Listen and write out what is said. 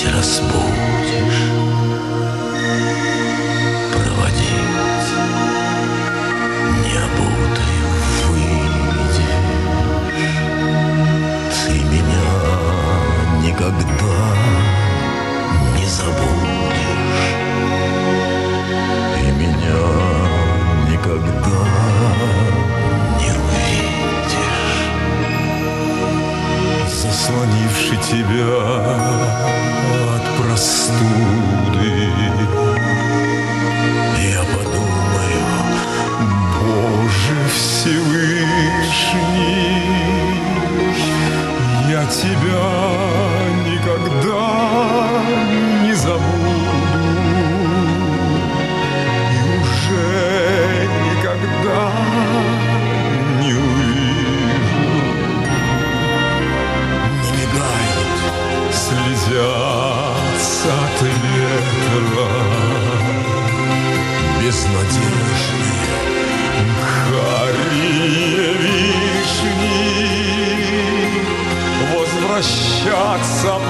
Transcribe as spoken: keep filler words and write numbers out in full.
разбудишь, проводить необутую выйдешь. Ты меня никогда не забудешь, и меня никогда не увидишь. Заслонивший тебя от простуды, я подумаю: Боже Всевышний, я тебя никогда не забуду и уже никогда не увижу. Не мигают, слезятся от ветра безнадежные карие вишни. Возвращаться